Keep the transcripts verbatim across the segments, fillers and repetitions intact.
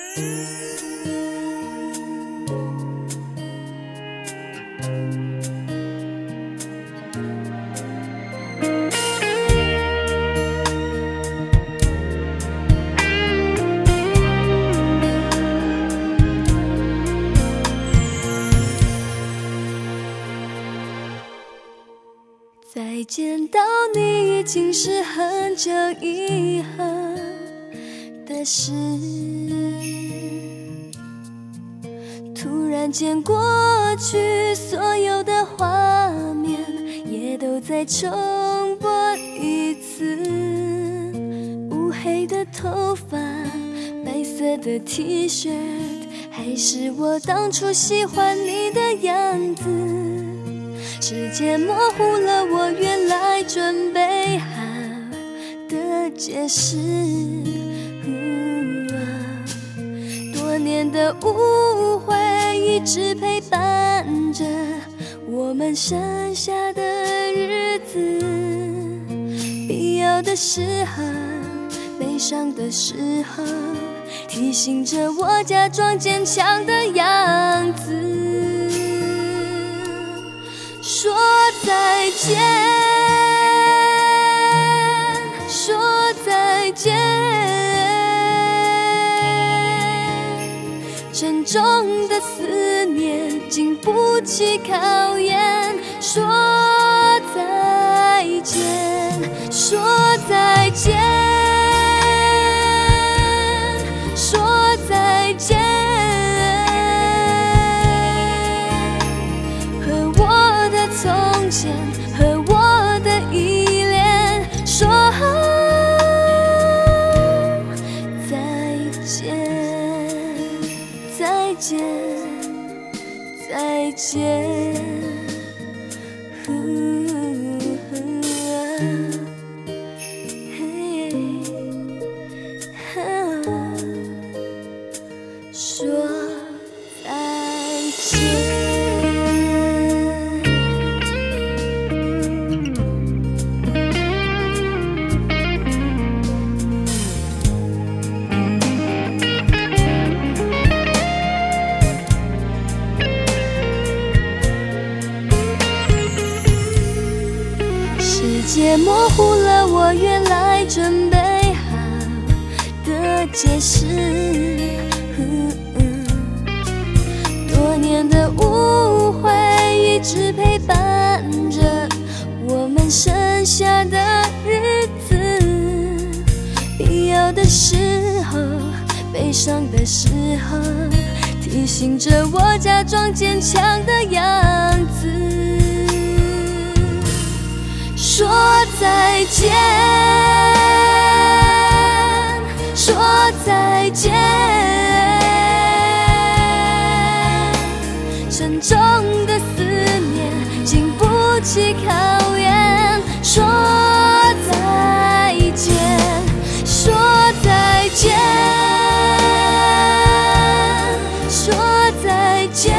再见到你已经是很久以后的事，突然间过去所有的画面也都再重播一次，乌黑的头发，白色的 T 恤，还是我当初喜欢你的样子。时间模糊了我原来准备好的解释、嗯啊、多年的误会一直陪伴着我们剩下的日子，必要的时候，悲伤的时候，提醒着我假装坚强的样子。说再见，说再见，沉重的思念经不起考验。说再见，说再见，说再见。从前和我的依恋，说再见，再见，再见。说再见。世界模糊了我原来准备好的解释、嗯嗯、多年的误会一直陪伴着我们剩下的日子，必要的时候，悲伤的时候，提醒着我假装坚强的样子。说再见，说再见，沉重的思念经不起考验。说再见，说再见，说再见。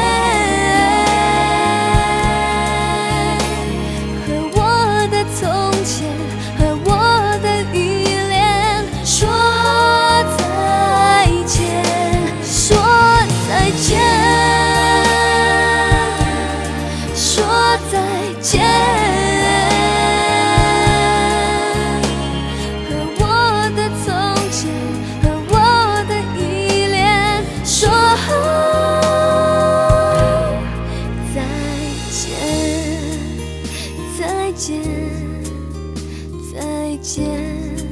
再见，再见。